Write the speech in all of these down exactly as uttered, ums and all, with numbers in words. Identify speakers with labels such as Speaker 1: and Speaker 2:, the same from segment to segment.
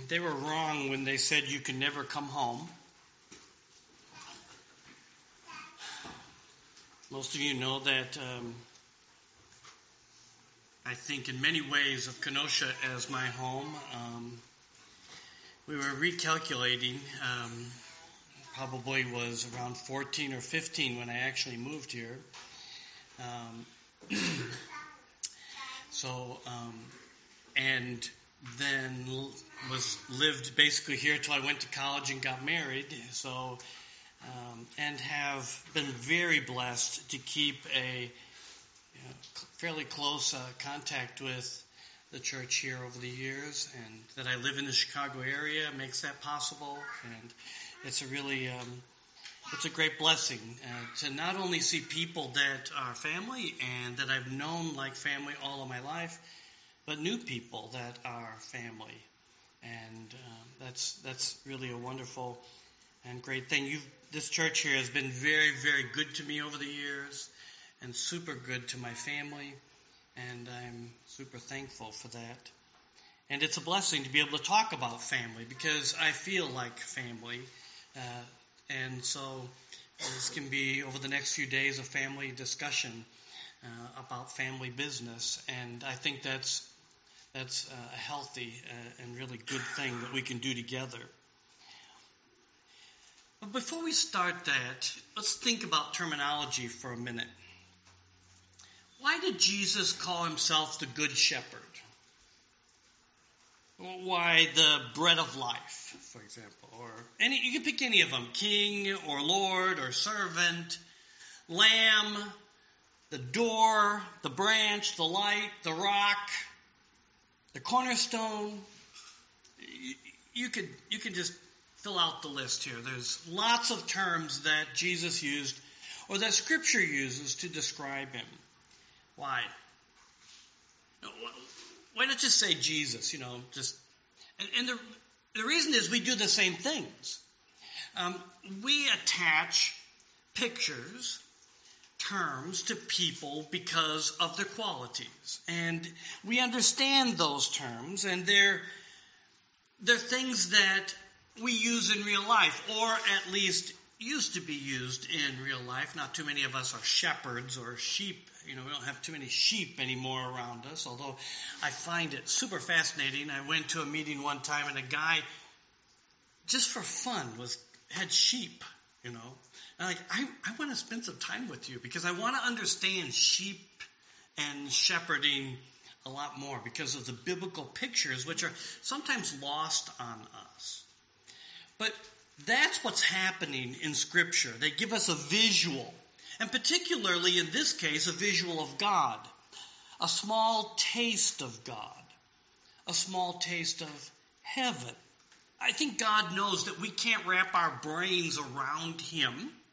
Speaker 1: they were wrong when they said you can never come home. Most of you know that um, I think in many ways of Kenosha as my home. Um, we were recalculating, um, probably was around fourteen or fifteen when I actually moved here. Um, so, um, and then was lived basically here till I went to college and got married. So, um, and have been very blessed to keep a you know, fairly close uh, contact with the church here over the years, and that I live in the Chicago area makes that possible. And it's a really, um, it's a great blessing uh, to not only see people that are family and that I've known like family all of my life, but new people that are family, and uh, that's that's really a wonderful and great thing. You've, this church here has been very, very good to me over the years, and super good to my family, and I'm super thankful for that. And it's a blessing to be able to talk about family because I feel like family, uh, and so this can be over the next few days a family discussion uh, about family business, and I think that's That's a healthy uh, and really good thing that we can do together. But before we start that, let's think about terminology for a minute. Why did Jesus call himself the Good Shepherd? Why the bread of life, for example? Or any, you can pick any of them, king or lord or servant, lamb, the door, the branch, the light, the rock, the cornerstone. You could you can just fill out the list here. There's lots of terms that Jesus used or that Scripture uses to describe him. Why? Why not just say Jesus, you know, just and, and the the reason is we do the same things. Um, we attach pictures, terms to people because of their qualities. And we understand those terms, and they're, they're things that we use in real life, or at least used to be used in real life. Not too many of us are shepherds or sheep. You know, we don't have too many sheep anymore around us, although I find it super fascinating. I went to a meeting one time, and a guy, just for fun, was had sheep, you know. And like, I, I want to spend some time with you because I want to understand sheep and shepherding a lot more because of the biblical pictures, which are sometimes lost on us. But that's what's happening in Scripture. They give us a visual, and particularly in this case, a visual of God, a small taste of God, a small taste of heaven. I think God knows that we can't wrap our brains around him.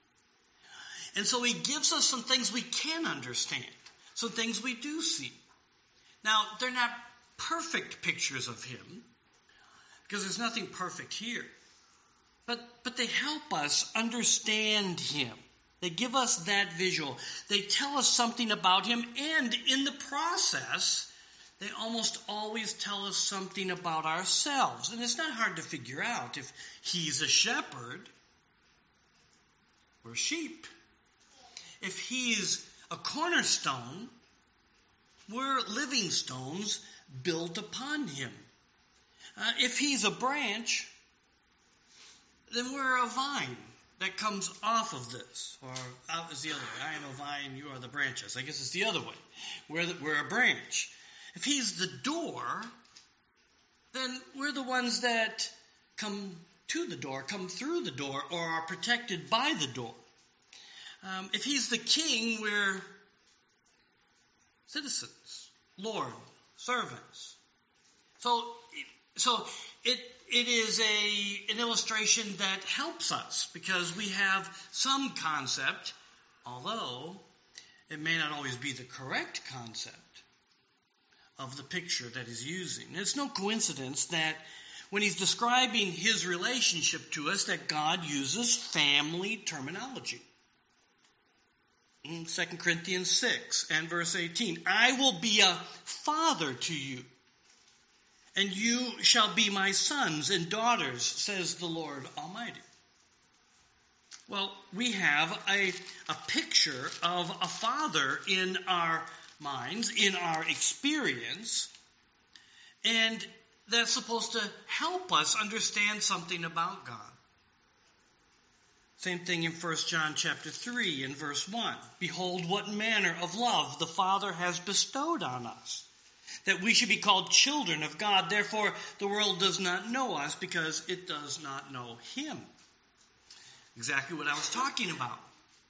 Speaker 1: And so he gives us some things we can understand, some things we do see. Now, they're not perfect pictures of him, because there's nothing perfect here. But, but they help us understand him. They give us that visual. They tell us something about him, and in the process, they almost always tell us something about ourselves. And it's not hard to figure out if he's a shepherd, we're sheep. If he's a cornerstone, we're living stones built upon him. Uh, if he's a branch, then we're a vine that comes off of this. Or out is the other way. I am a vine, you are the branches. I guess it's the other way. We're, the, we're a branch. If he's the door, then we're the ones that come to the door, come through the door, or are protected by the door. Um, if he's the king, we're citizens, Lord, servants. So, so it it is a an illustration that helps us because we have some concept, although it may not always be the correct concept of the picture that he's using. And it's no coincidence that when he's describing his relationship to us, that God uses family terminology. In Second Corinthians six and verse eighteen, I will be a father to you, and you shall be my sons and daughters, says the Lord Almighty. Well, we have a, a picture of a father in our minds, in our experience, and that's supposed to help us understand something about God. Same thing in First John chapter three and verse one. Behold, what manner of love the Father has bestowed on us, that we should be called children of God. Therefore, the world does not know us because it does not know him. Exactly what I was talking about.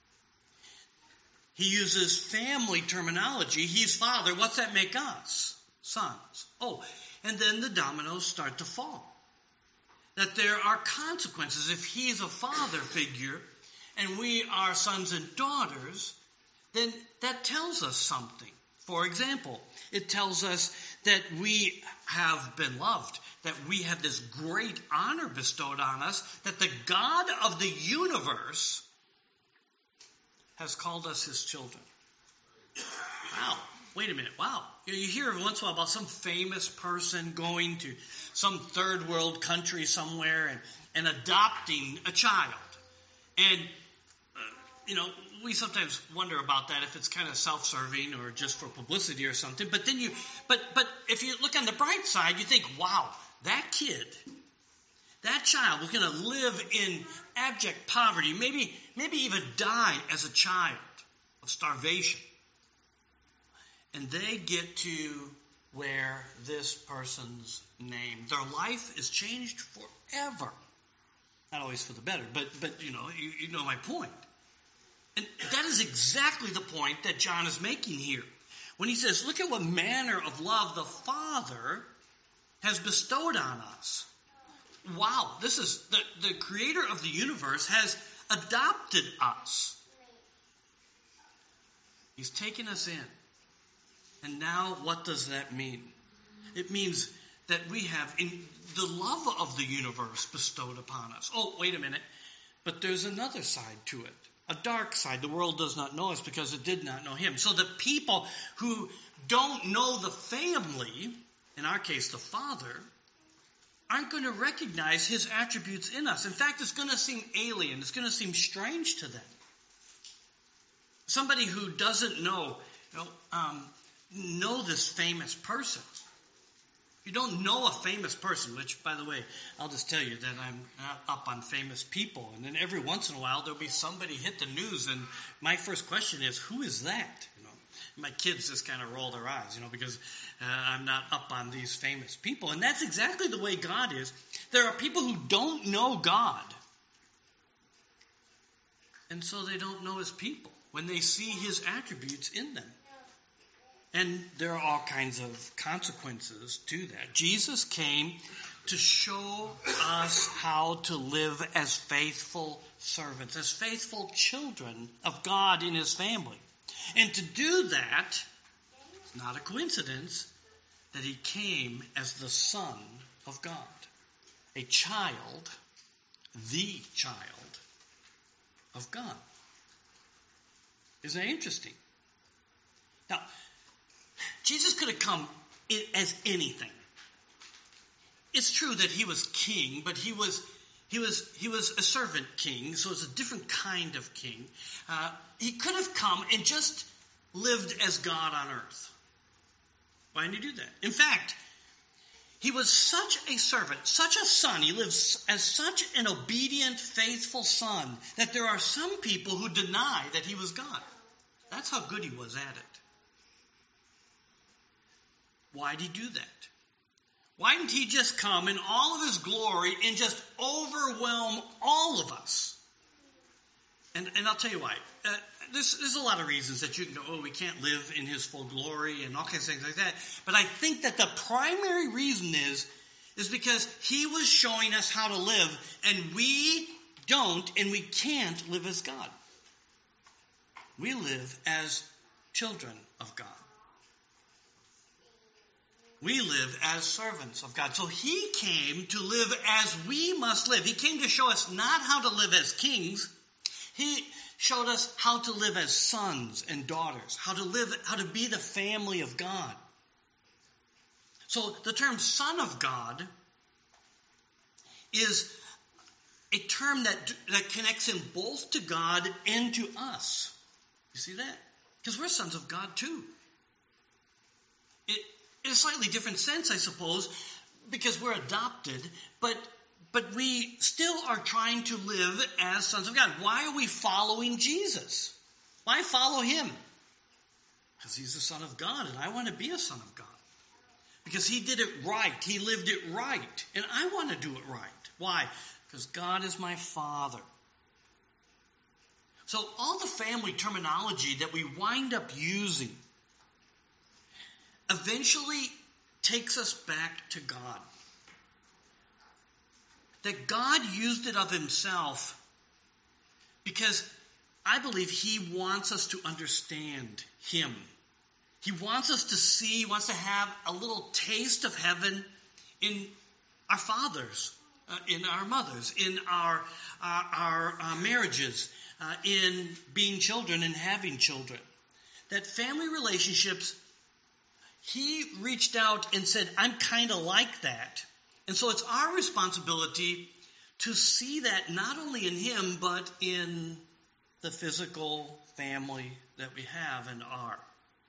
Speaker 1: He uses family terminology. He's father. What's that make us? Sons. Oh, and then the dominoes start to fall. That there are consequences. If he's a father figure and we are sons and daughters, then that tells us something. For example, it tells us that we have been loved, that we have this great honor bestowed on us, that the God of the universe has called us his children. Wow. Wait a minute. Wow. You hear every once in a while about some famous person going to some third world country somewhere and, and adopting a child. And, uh, you know, we sometimes wonder about that, if it's kind of self-serving or just for publicity or something. But then you, but but if you look on the bright side, you think, wow, that kid, that child was going to live in abject poverty, maybe maybe even die as a child of starvation. And they get to wear this person's name. Their life is changed forever. Not always for the better, but but you know, you, you know my point. And that is exactly the point that John is making here. When he says, look at what manner of love the Father has bestowed on us. Wow, this is the, the creator of the universe has adopted us. He's taken us in. And now what does that mean? It means that we have in the love of the universe bestowed upon us. Oh, wait a minute. But there's another side to it. A dark side. The world does not know us because it did not know him. So the people who don't know the family, in our case the Father, aren't going to recognize his attributes in us. In fact, it's going to seem alien. It's going to seem strange to them. Somebody who doesn't know, you know, um, know this famous person. You don't know a famous person, which, by the way, I'll just tell you that I'm not up on famous people. And then every once in a while, there'll be somebody hit the news, and my first question is, who is that? You know, my kids just kind of roll their eyes, you know, because uh, I'm not up on these famous people. And that's exactly the way God is. There are people who don't know God, and so they don't know his people when they see his attributes in them. And there are all kinds of consequences to that. Jesus came to show us how to live as faithful servants, as faithful children of God in his family. And to do that, it's not a coincidence that he came as the Son of God, a child, the child of God. Isn't that interesting? Now, Jesus could have come as anything. It's true that he was king, but he was he was he was a servant king, so it's a different kind of king. Uh, he could have come and just lived as God on earth. Why didn't he do that? In fact, he was such a servant, such a son. He lives as such an obedient, faithful son that there are some people who deny that he was God. That's how good he was at it. Why did he do that? Why didn't he just come in all of his glory and just overwhelm all of us? And, and I'll tell you why. Uh, there's, there's a lot of reasons that you can go, oh, we can't live in his full glory and all kinds of things like that. But I think that the primary reason is, is because he was showing us how to live, and we don't and we can't live as God. We live as children of God. We live as servants of God. So he came to live as we must live. He came to show us not how to live as kings. He showed us how to live as sons and daughters, how to live, how to be the family of God. So the term Son of God is a term that, that connects him both to God and to us. You see that? Because we're sons of God too. It, in a slightly different sense, I suppose, because we're adopted, but but we still are trying to live as sons of God. Why are we following Jesus? Why follow him? Because he's the Son of God, and I want to be a son of God. Because he did it right. He lived it right. And I want to do it right. Why? Because God is my Father. So all the family terminology that we wind up using eventually takes us back to God. That God used it of himself because I believe he wants us to understand him. He wants us to see, wants to have a little taste of heaven in our fathers, uh, in our mothers, in our, uh, our uh, marriages, uh, in being children and having children. That family relationships, he reached out and said, I'm kind of like that. And so it's our responsibility to see that not only in him, but in the physical family that we have and are.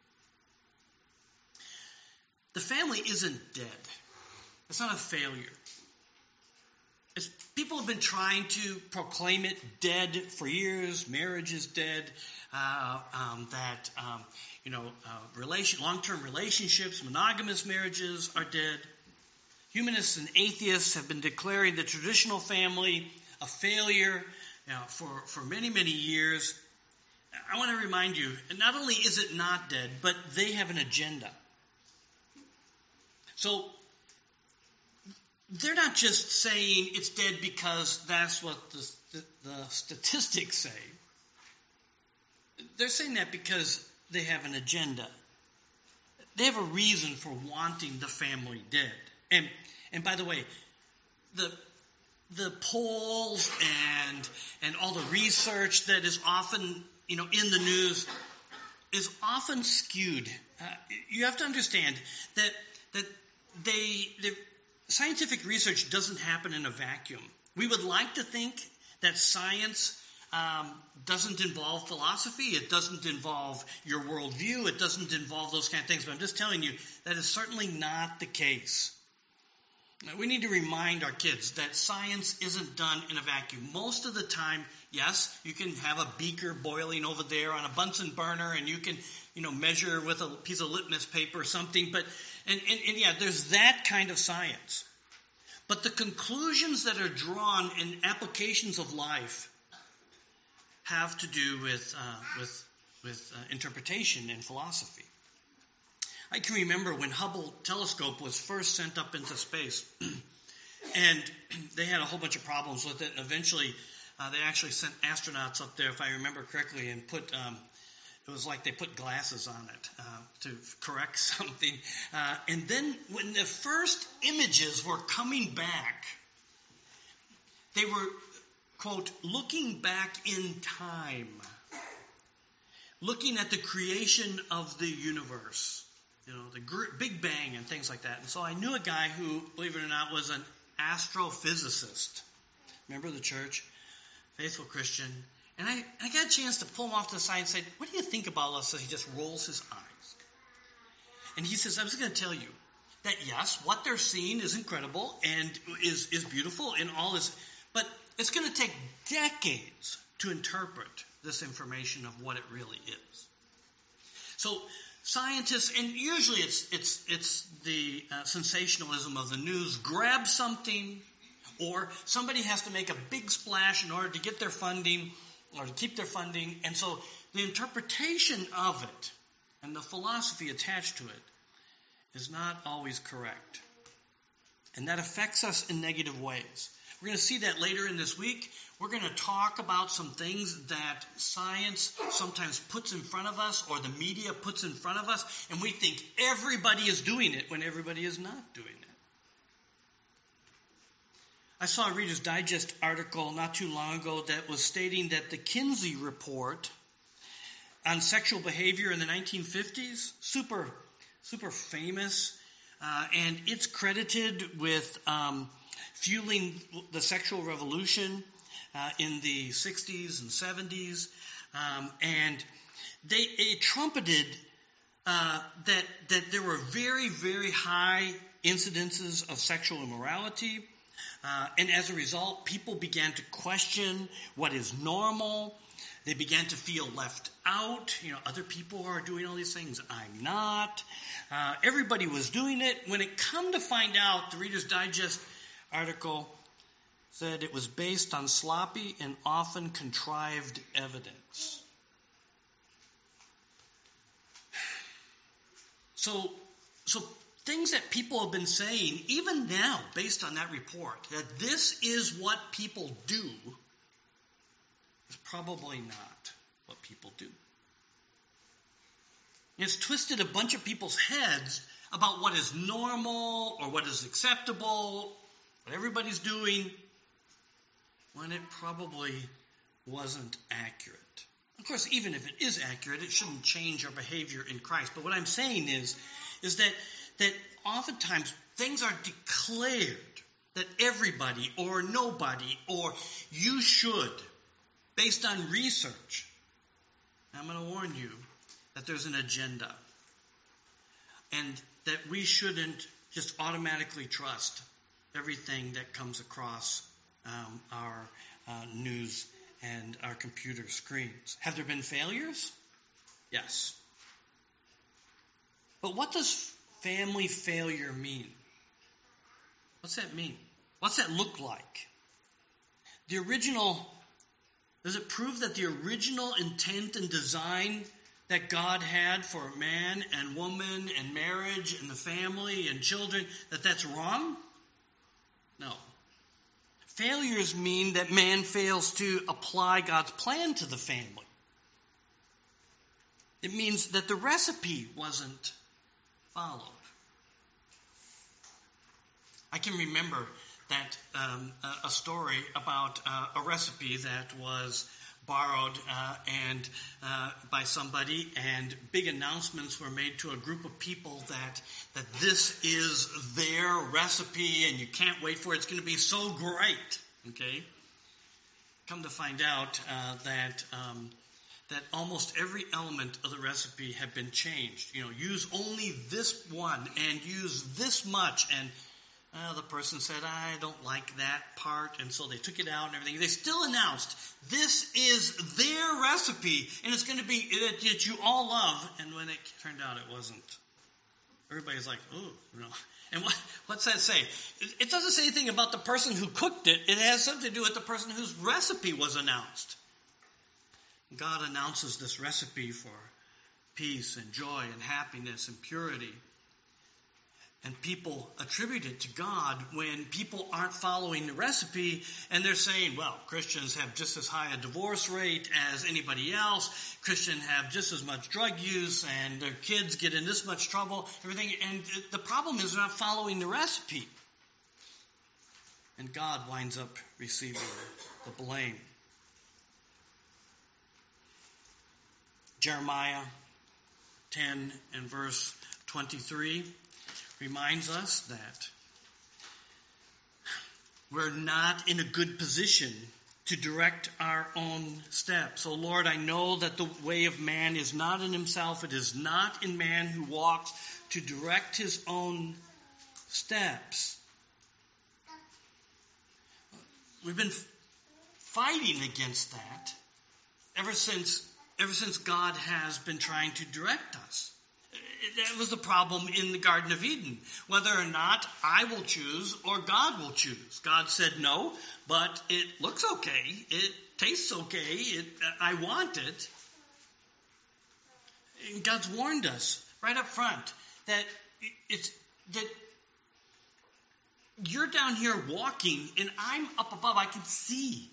Speaker 1: The family isn't dead. It's not a failure. It's, people have been trying to proclaim it dead for years. Marriage is dead. Uh, um, that um, you know, uh, relation, long-term relationships, monogamous marriages are dead. Humanists and atheists have been declaring the traditional family a failure you know, for, for many, many years. I want to remind you, not only is it not dead, but they have an agenda. So they're not just saying it's dead because that's what the, the, the statistics say. They're saying that because they have an agenda. They have a reason for wanting the family dead. And and by the way, the the polls and and all the research that is often you know in the news is often skewed. Uh, you have to understand that that they the scientific research doesn't happen in a vacuum. We would like to think that science um, doesn't involve philosophy. It doesn't involve your worldview. It doesn't involve those kind of things. But I'm just telling you that is certainly not the case. We need to remind our kids that science isn't done in a vacuum. Most of the time, yes, you can have a beaker boiling over there on a Bunsen burner, and you can, you know, measure with a piece of litmus paper or something. But and, and, and yeah, there's that kind of science. But the conclusions that are drawn in applications of life have to do with uh, with with uh, interpretation and philosophy. I can remember when Hubble telescope was first sent up into space, and they had a whole bunch of problems with it. And eventually, uh, they actually sent astronauts up there, if I remember correctly, and put um, it was like they put glasses on it uh, to correct something. Uh, and then when the first images were coming back, they were, quote, looking back in time, looking at the creation of the universe. You know, the Big Bang and things like that. And so I knew a guy who, believe it or not, was an astrophysicist. Member of the church, faithful Christian. And I, I got a chance to pull him off to the side and say, what do you think about us? So he just rolls his eyes. And he says, I was going to tell you that, yes, what they're seeing is incredible and is, is beautiful in all this. But it's going to take decades to interpret this information of what it really is. So scientists, and usually it's it's it's the uh, sensationalism of the news, grab something, or somebody has to make a big splash in order to get their funding or to keep their funding. And so the interpretation of it and the philosophy attached to it is not always correct. And that affects us in negative ways. We're going to see that later in this week. We're going to talk about some things that science sometimes puts in front of us or the media puts in front of us, and we think everybody is doing it when everybody is not doing it. I saw a Reader's Digest article not too long ago that was stating that the Kinsey report on sexual behavior in the nineteen fifties, super, super famous, uh, and it's credited with um, fueling the sexual revolution uh, in the sixties and seventies, um, and they it trumpeted uh, that that there were very, very high incidences of sexual immorality, uh, and as a result, people began to question what is normal. They began to feel left out. You know, other people are doing all these things. I'm not. Uh, everybody was doing it. When it come to find out, the Reader's Digest article said it was based on sloppy and often contrived evidence. So, so things that people have been saying, even now, based on that report, that this is what people do, is probably not what people do. It's twisted a bunch of people's heads about what is normal or what is acceptable, what everybody's doing, when it probably wasn't accurate. Of course, even if it is accurate, it shouldn't change our behavior in Christ. But what I'm saying is, is that, that oftentimes things are declared that everybody or nobody or you should, based on research. I'm going to warn you that there's an agenda, and that we shouldn't just automatically trust everything that comes across um, our uh, news and our computer screens. Have there been failures? Yes. But what does family failure mean? What's that mean? What's that look like? The original, does it prove that the original intent and design that God had for man and woman and marriage and the family and children, that that's wrong? No. Failures mean that man fails to apply God's plan to the family. It means that the recipe wasn't followed. I can remember that um, a, a story about uh, a recipe that was borrowed uh, and uh, by somebody, and big announcements were made to a group of people that that this is their recipe and you can't wait for it. It's going to be so great. Okay? Come to find out uh, that um, that almost every element of the recipe had been changed. You know, use only this one and use this much, and Uh, the person said, I don't like that part, and so they took it out and everything. They still announced, this is their recipe, and it's going to be that, that you all love. And when it turned out it wasn't, everybody's like, oh, you know. And what, what's that say? It, it doesn't say anything about the person who cooked it. It has something to do with the person whose recipe was announced. God announces this recipe for peace and joy and happiness and purity. And people attribute it to God when people aren't following the recipe, and they're saying, well, Christians have just as high a divorce rate as anybody else. Christians have just as much drug use, and their kids get in this much trouble, everything. And the problem is they're not following the recipe. And God winds up receiving the blame. Jeremiah ten and verse twenty-three reminds us that we're not in a good position to direct our own steps. So, Lord, I know that the way of man is not in himself. It is not in man who walks to direct his own steps. We've been fighting against that ever since, ever since God has been trying to direct us. That was the problem in the Garden of Eden. Whether or not I will choose or God will choose. God said no, but it looks okay. It tastes okay. It, I want it. And God's warned us right up front that it's that you're down here walking and I'm up above. I can see.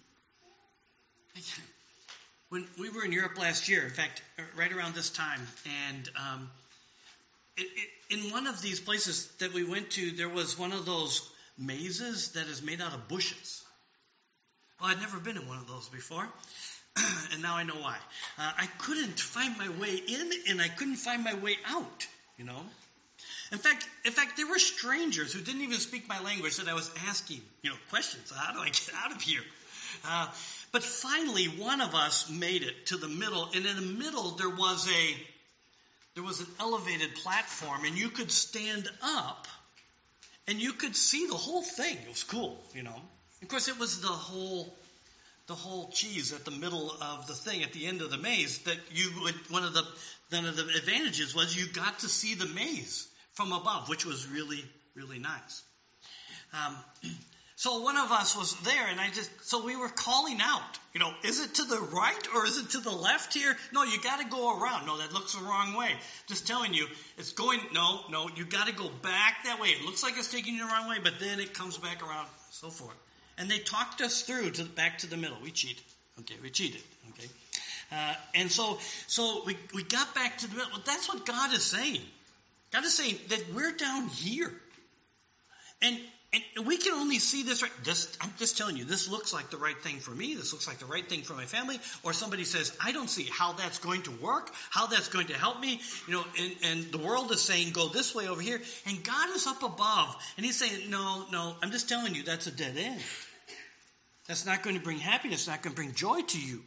Speaker 1: When we were in Europe last year, in fact, right around this time, and um, It, it, in one of these places that we went to, there was one of those mazes that is made out of bushes. Well, I'd never been in one of those before, and now I know why. Uh, I couldn't find my way in, and I couldn't find my way out, you know. In fact, in fact, there were strangers who didn't even speak my language that I was asking, you know, questions. How do I get out of here? Uh, but finally, one of us made it to the middle, and in the middle there was a there was an elevated platform, and you could stand up, and you could see the whole thing. It was cool, you know. Of course, it was the whole the whole cheese at the middle of the thing, at the end of the maze. That you would one of the one of the advantages was you got to see the maze from above, which was really, really nice. Um, so one of us was there, and I just, so we were calling out, you know, is it to the right or is it to the left here? No, you got to go around. No, that looks the wrong way. Just telling you, it's going, no, no, you got to go back that way. It looks like it's taking you the wrong way, but then it comes back around, so forth. And they talked us through to back to the middle. We cheated. Okay, we cheated. Okay. Uh, and so, so we, we got back to the middle. Well, that's what God is saying. God is saying that we're down here. And and we can only see this right. This, I'm just telling you, this looks like the right thing for me. This looks like the right thing for my family. Or somebody says, I don't see how that's going to work, how that's going to help me. You know, and, and the world is saying, go this way over here. And God is up above. And he's saying, no, no, I'm just telling you, that's a dead end. That's not going to bring happiness, not going to bring joy to you.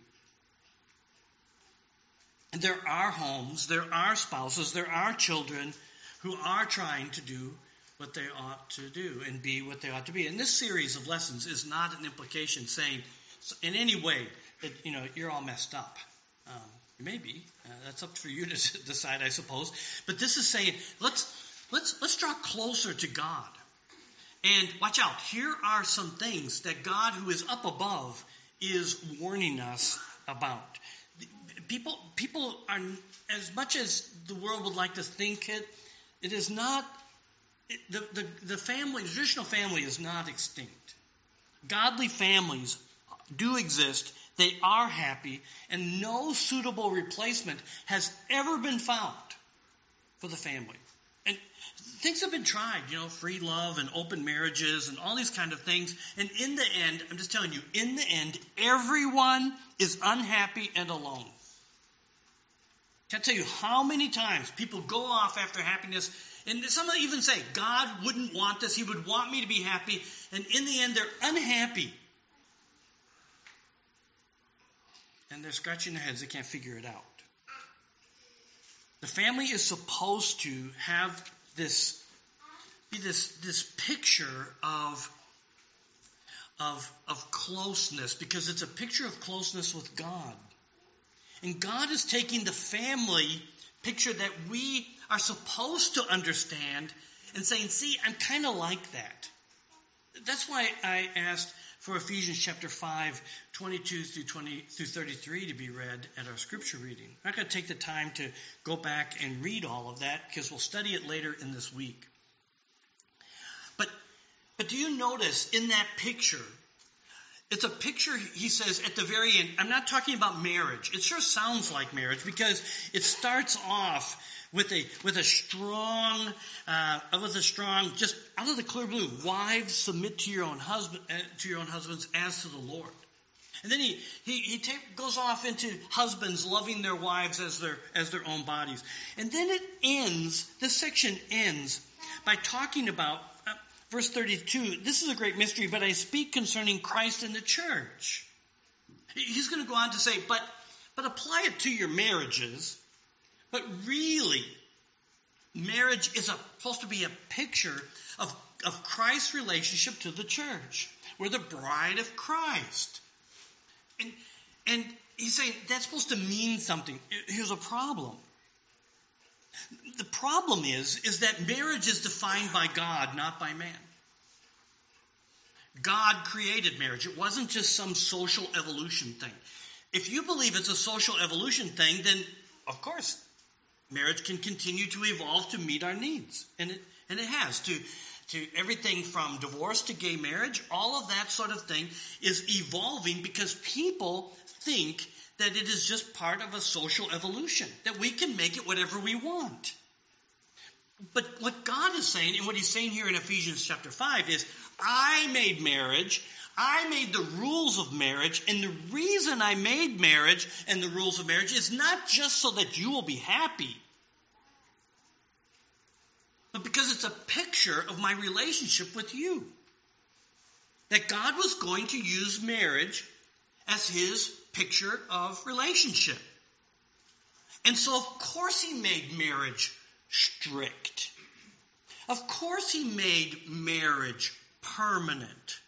Speaker 1: And there are homes, there are spouses, there are children who are trying to do what they ought to do and be what they ought to be. And this series of lessons is not an implication saying in any way that, you know, you're all messed up. Um, maybe. Uh, that's up for you to decide, I suppose. But this is saying, let's let's let's draw closer to God. And watch out, here are some things that God, who is up above, is warning us about. People, people are, as much as the world would like to think it, it is not, it, the, the, the family, the traditional family is not extinct. Godly families do exist. They are happy, and no suitable replacement has ever been found for the family. And things have been tried, you know, free love and open marriages and all these kind of things. And in the end, I'm just telling you, in the end, everyone is unhappy and alone. Can't tell you how many times people go off after happiness, and some even say, God wouldn't want this, he would want me to be happy, and in the end they're unhappy. And they're scratching their heads, they can't figure it out. The family is supposed to have this, be this, this picture of, of, of closeness, because it's a picture of closeness with God. And God is taking the family picture that we are supposed to understand and saying, see, I'm kind of like that. That's why I asked for Ephesians chapter five, twenty-two through twenty through thirty-three to be read at our scripture reading. I'm not going to take the time to go back and read all of that because we'll study it later in this week. But, but do you notice in that picture, it's a picture, he says, at the very end. I'm not talking about marriage. It sure sounds like marriage because it starts off with a with a strong, uh, with a strong, just out of the clear blue. Wives, submit to your own husband, uh, to your own husbands as to the Lord. And then he he he take, goes off into husbands loving their wives as their as their own bodies. And then it ends. This section ends by talking about. Uh, Verse thirty-two, this is a great mystery, but I speak concerning Christ and the church. He's going to go on to say, but, but apply it to your marriages. But really, marriage is a, supposed to be a picture of, of Christ's relationship to the church. We're the bride of Christ. And, and he's saying that's supposed to mean something. Here's a problem. The problem is, is that marriage is defined by God, not by man. God created marriage. It wasn't just some social evolution thing. If you believe it's a social evolution thing, then, of course, marriage can continue to evolve to meet our needs. And it, and it has. To, to everything from divorce to gay marriage, all of that sort of thing is evolving because people think that it is just part of a social evolution, that we can make it whatever we want. But what God is saying, and what he's saying here in Ephesians chapter five is, I made marriage, I made the rules of marriage, and the reason I made marriage and the rules of marriage is not just so that you will be happy, but because it's a picture of my relationship with you. That God was going to use marriage as his picture of relationship. And so, of course, he made marriage strict. Of course, he made marriage permanent.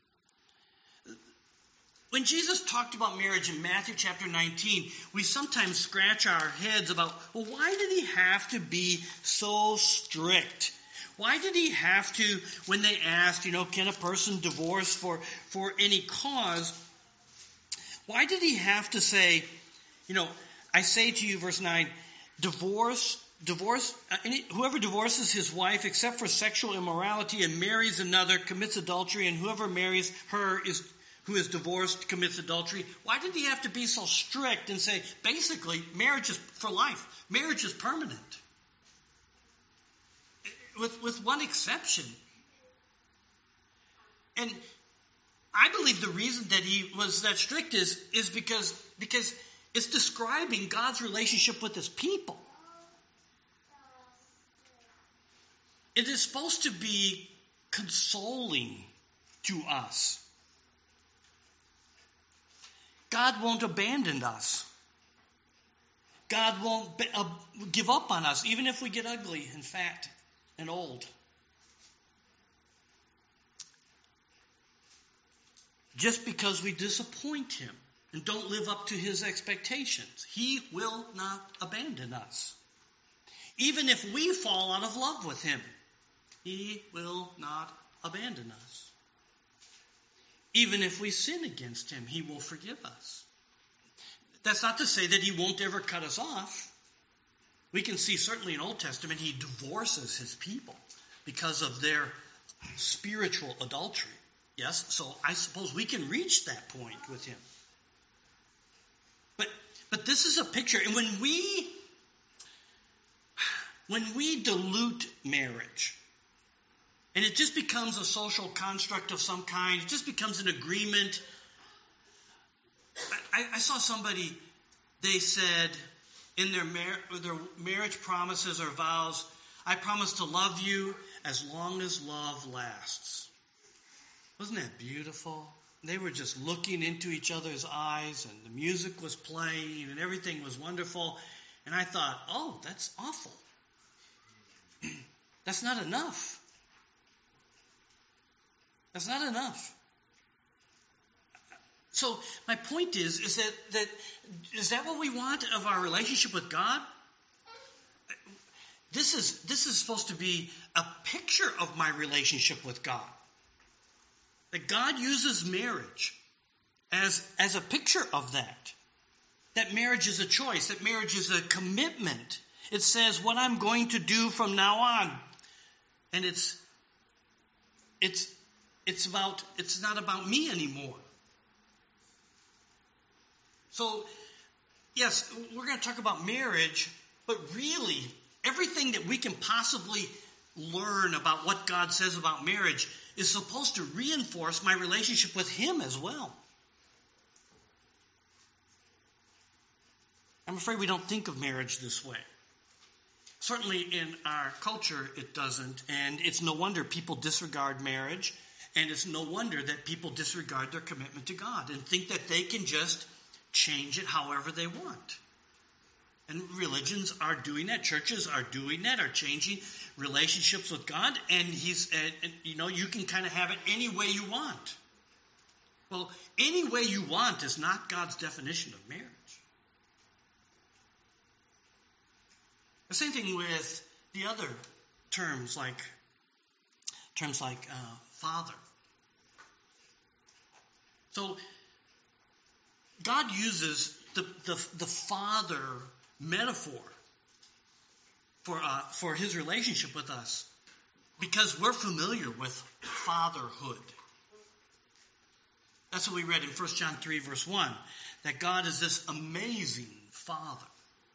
Speaker 1: When Jesus talked about marriage in Matthew chapter nineteen, we sometimes scratch our heads about, well, why did he have to be so strict? Why did he have to, when they asked, you know, can a person divorce for, for any cause? Why did he have to say, you know, I say to you, verse nine, divorce, divorce, uh, any, whoever divorces his wife except for sexual immorality and marries another commits adultery, and whoever marries her is who is divorced commits adultery. Why did he have to be so strict and say, basically, marriage is for life. Marriage is permanent. With, with one exception. And I believe the reason that he was that strict is, is because, because it's describing God's relationship with his people. It is supposed to be consoling to us. God won't abandon us. God won't be, uh, give up on us, even if we get ugly and fat and old. Just because we disappoint him and don't live up to his expectations, he will not abandon us. Even if we fall out of love with him, he will not abandon us. Even if we sin against him, he will forgive us. That's not to say that he won't ever cut us off. We can see certainly in Old Testament he divorces his people because of their spiritual adultery. Yes, so I suppose we can reach that point with him. But but this is a picture, and when we when we dilute marriage, and it just becomes a social construct of some kind, it just becomes an agreement. I, I saw somebody, they said in their, mar- their marriage promises or vows, I promise to love you as long as love lasts. Wasn't that beautiful? They were just looking into each other's eyes, and the music was playing, and everything was wonderful. And I thought, oh, that's awful. That's not enough. That's not enough. So my point is, is that, that is that what we want of our relationship with God? This is this is supposed to be a picture of my relationship with God. That God uses marriage as, as a picture of that. That marriage is a choice. That marriage is a commitment. It says what I'm going to do from now on. And it's it's it's about it's not about me anymore. So, yes, we're going to talk about marriage, but really, everything that we can possibly learn about what God says about marriage is supposed to reinforce my relationship with him as well. I'm afraid we don't think of marriage this way. Certainly in our culture, it doesn't, and it's no wonder people disregard marriage, and it's no wonder that people disregard their commitment to God and think that they can just change it however they want. And religions are doing that. Churches are doing that, are changing relationships with God. And he's, uh, you know, you can kind of have it any way you want. Well, any way you want is not God's definition of marriage. The same thing with the other terms like terms like uh, father. So God uses the the, the father metaphor for uh, for his relationship with us because we're familiar with fatherhood. That's what we read in First John three, verse one, that God is this amazing father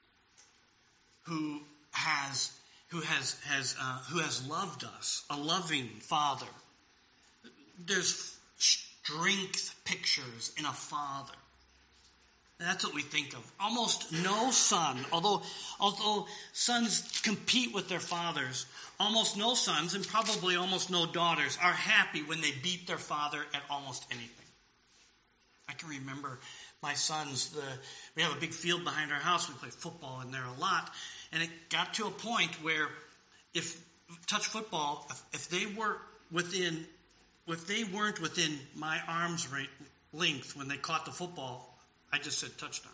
Speaker 1: who has who has has uh, who has loved us, a loving father. There's strength pictures in a father. That's what we think of. Almost no son, although although sons compete with their fathers, almost no sons and probably almost no daughters are happy when they beat their father at almost anything. I can remember my sons, the, we have a big field behind our house. We play football in there a lot. And it got to a point where if touch football, if, if they were within, if they weren't within my arm's length when they caught the football, I just said touchdown.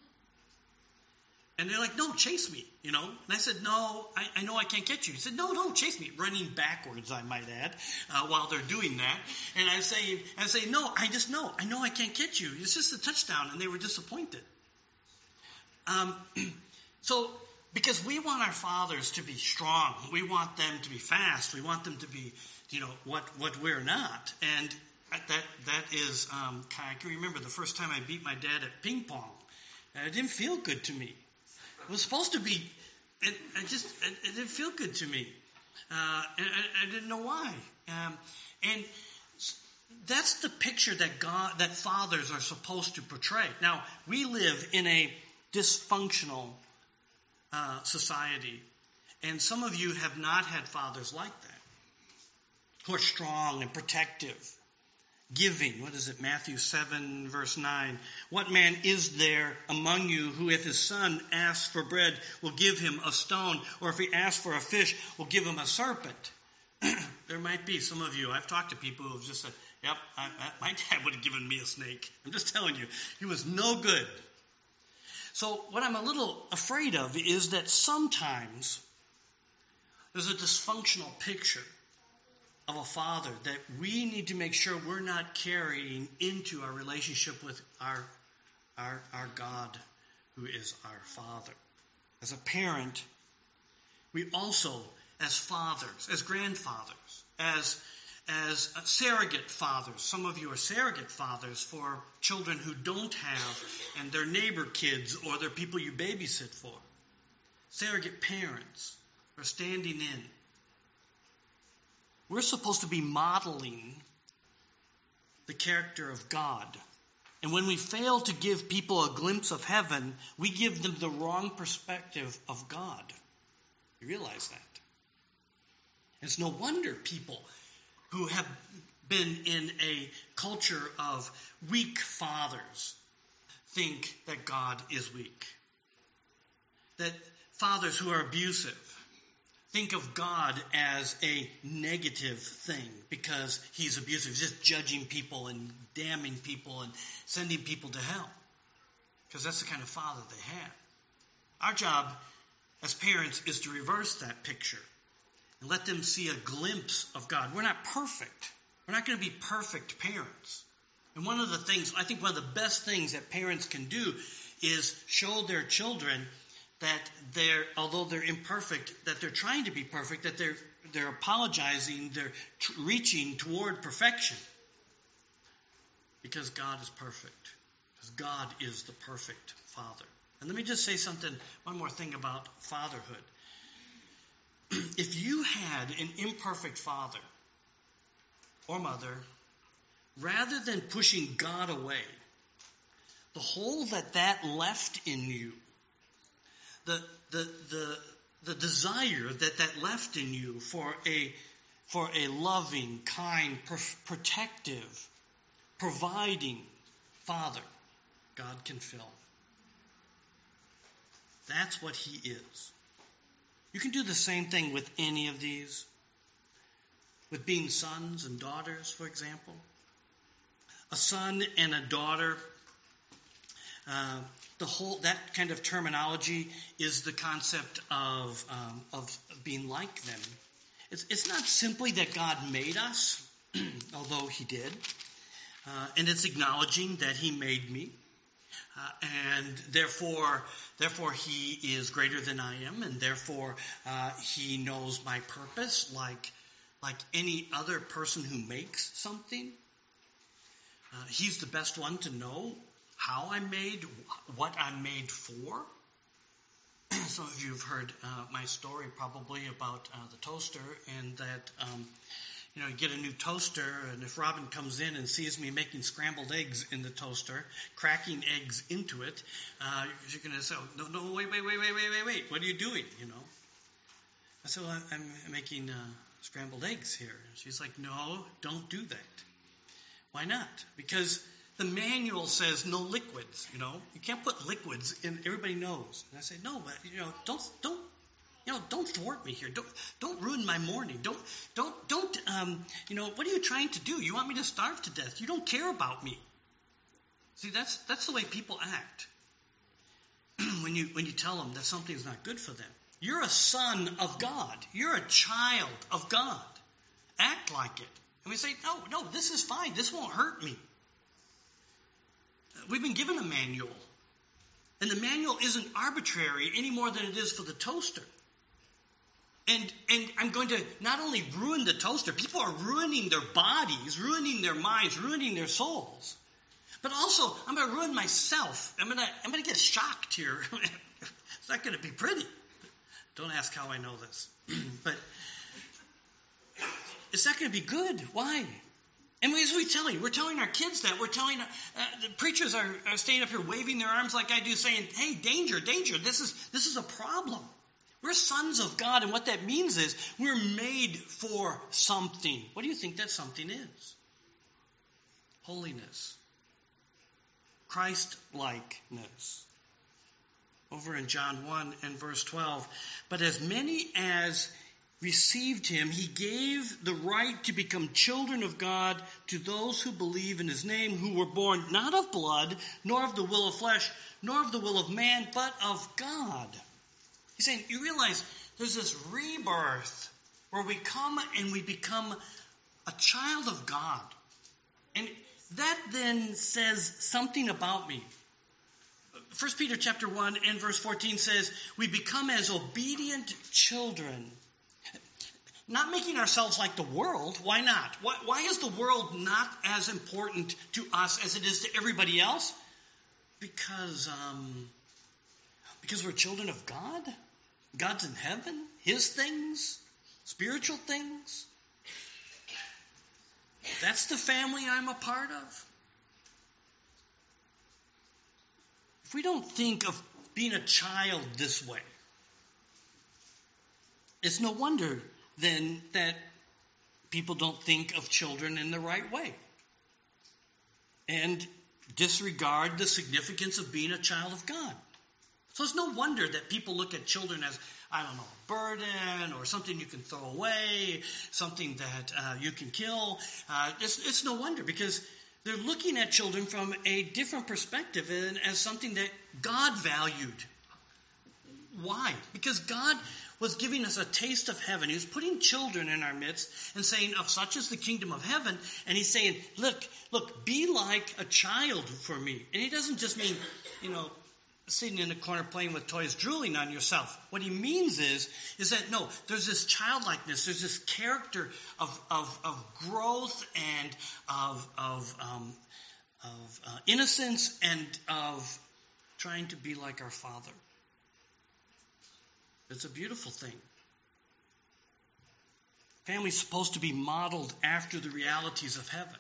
Speaker 1: And they're like, no, chase me, you know. And I said, no, I, I know I can't get you. He said, no, no, chase me. Running backwards, I might add, uh, while they're doing that. And I say, I say, no, I just know. I know I can't get you. It's just a touchdown. And they were disappointed. Um, so, because we want our fathers to be strong. We want them to be fast. We want them to be, you know, what, what we're not. And that that is, um, I can remember the first time I beat my dad at ping pong. And it didn't feel good to me. It was supposed to be, it, it just, it, it didn't feel good to me. Uh, and I, I didn't know why. Um, and that's the picture that God, that fathers are supposed to portray. Now, we live in a dysfunctional uh, society. And some of you have not had fathers like that, who are strong and protective. Giving, what is it, Matthew seven, verse nine. What man is there among you who, if his son asks for bread, will give him a stone, or if he asks for a fish, will give him a serpent? There might be some of you, I've talked to people who have just said, yep, I, I, my dad would have given me a snake. I'm just telling you, he was no good. So what I'm a little afraid of is that sometimes there's a dysfunctional picture of a father that we need to make sure we're not carrying into our relationship with our, our, our God, who is our Father. As a parent, we also, as fathers, as grandfathers, as, as surrogate fathers, some of you are surrogate fathers for children who don't have, and their neighbor kids or their people you babysit for. Surrogate parents are standing in. We're supposed to be modeling the character of God. And when we fail to give people a glimpse of heaven, we give them the wrong perspective of God. You realize that? It's no wonder people who have been in a culture of weak fathers think that God is weak. That fathers who are abusive think of God as a negative thing because he's abusive, just judging people and damning people and sending people to hell. Because that's the kind of father they have. Our job as parents is to reverse that picture and let them see a glimpse of God. We're not perfect. We're not going to be perfect parents. And one of the things, I think one of the best things that parents can do is show their children that they're, although they're imperfect, that they're trying to be perfect, that they're they're apologizing, they're t- reaching toward perfection. Because God is perfect. Because God is the perfect Father. And let me just say something, one more thing about fatherhood. If you had an imperfect father or mother, rather than pushing God away, the hole that that left in you, The, the the the desire that that left in you for a for a loving, kind, per- protective, providing Father, God can fill. That's what he is. You can do the same thing with any of these. With being sons and daughters, for example. A son and a daughter. Uh, the whole that kind of terminology is the concept of um, of being like them. It's it's not simply that God made us, although He did, uh, and it's acknowledging that He made me, uh, and therefore therefore He is greater than I am, and therefore uh, He knows my purpose, like like any other person who makes something. Uh, he's the best one to know how I'm made, what I'm made for. Some of you have heard uh, my story probably about uh, the toaster, and that um, you know, you get a new toaster, and if Robin comes in and sees me making scrambled eggs in the toaster, cracking eggs into it, uh, you're going to say, oh, no, no, wait, wait, wait, wait, wait, wait, wait, what are you doing, you know? I said, well, I'm making uh, scrambled eggs here. She's like, no, don't do that. Why not? Because the manual says no liquids, you know. You can't put liquids in, everybody knows. And I say, no, but, you know, don't, don't, you know, don't thwart me here. Don't, don't ruin my morning. Don't, don't, don't, um, you know, what are you trying to do? You want me to starve to death. You don't care about me. See, that's, that's the way people act. when you, when you tell them that something's not good for them. You're a son of God. You're a child of God. Act like it. And we say, no, no, this is fine. This won't hurt me. We've been given a manual. And the manual isn't arbitrary any more than it is for the toaster. And and I'm going to not only ruin the toaster, people are ruining their bodies, ruining their minds, ruining their souls. But also, I'm going to ruin myself. I'm going to I'm going to get shocked here. It's not going to be pretty. Don't ask how I know this. But it's not going to be good. Why? And as we tell you, we're telling our kids that. We're telling, uh, the preachers are, are staying up here waving their arms like I do, saying, hey, danger, danger, this is this is a problem. We're sons of God, and what that means is we're made for something. What do you think that something is? Holiness. Christ-likeness. Over in John one and verse twelve, but as many as received him, he gave the right to become children of God to those who believe in his name, who were born not of blood, nor of the will of flesh, nor of the will of man, but of God. He's saying, you realize there's this rebirth where we come and we become a child of God. And that then says something about me. First Peter chapter one and verse fourteen says, we become as obedient children. Not making ourselves like the world. Why not? Why, why is the world not as important to us as it is to everybody else? Because, um, because we're children of God. God's in heaven. His things. Spiritual things. That's the family I'm a part of. If we don't think of being a child this way, it's no wonder then that people don't think of children in the right way and disregard the significance of being a child of God. So it's no wonder that people look at children as, I don't know, a burden or something you can throw away, something that uh, you can kill. Uh, it's, it's no wonder because they're looking at children from a different perspective and as something that God valued. Why? Because God was giving us a taste of heaven. He was putting children in our midst and saying, of such is the kingdom of heaven. And he's saying, look, look, be like a child for me. And he doesn't just mean, you know, sitting in the corner playing with toys, drooling on yourself. What he means is, is that, no, there's this childlikeness, there's this character of, of, of growth and of, of, um, of uh, innocence and of trying to be like our Father. It's a beautiful thing. Family's supposed to be modeled after the realities of heaven.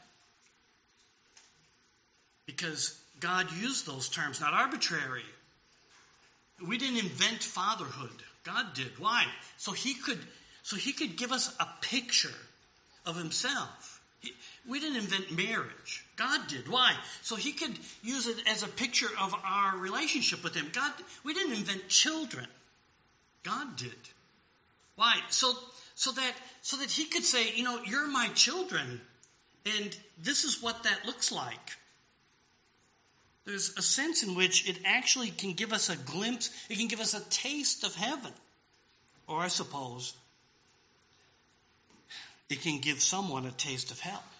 Speaker 1: Because God used those terms, not arbitrary. We didn't invent fatherhood. God did. Why? So he could, so he could give us a picture of himself. He, we didn't invent marriage. God did. Why? So he could use it as a picture of our relationship with him. God, we didn't invent children. God did. Why? So so that so that he could say, you know, you're my children, and this is what that looks like. There's a sense in which it actually can give us a glimpse, it can give us a taste of heaven. Or I suppose it can give someone a taste of hell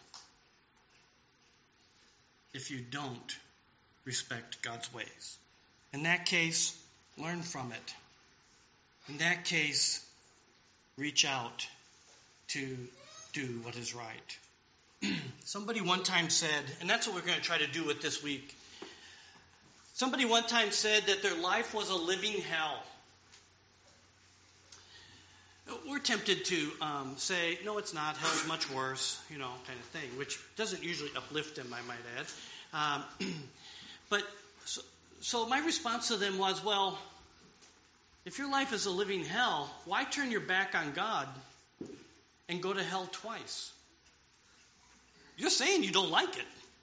Speaker 1: if you don't respect God's ways. In that case, learn from it. In that case, reach out to do what is right. Somebody one time said, and that's what we're going to try to do with this week. Somebody one time said that their life was a living hell. We're tempted to um, say, no, it's not. Hell's much worse, you know, kind of thing, which doesn't usually uplift them, I might add. Um, but so, so my response to them was, well, if your life is a living hell, why turn your back on God and go to hell twice? You're saying you don't like it.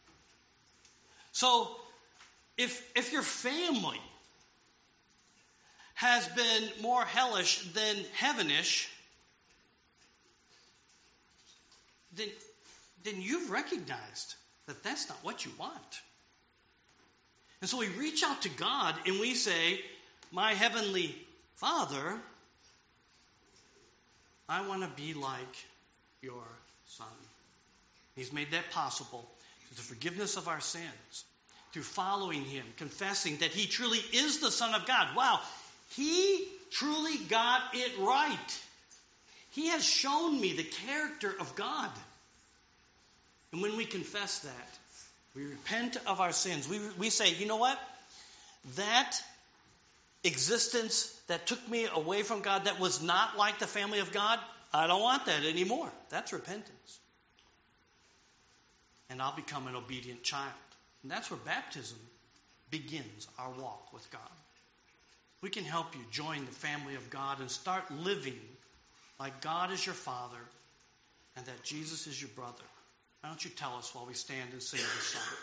Speaker 1: So if if your family has been more hellish than heavenish, then, then you've recognized that that's not what you want. And so we reach out to God and we say, my heavenly Father, I want to be like your Son. He's made that possible through the forgiveness of our sins, through following him, confessing that he truly is the Son of God. Wow, he truly got it right. He has shown me the character of God. And when we confess that, we repent of our sins. We, we say, you know what? That existence that took me away from God, that was not like the family of God, I don't want that anymore. That's repentance. And I'll become an obedient child. And that's where baptism begins our walk with God. We can help you join the family of God and start living like God is your Father and that Jesus is your brother. Why don't you tell us while we stand and sing this song?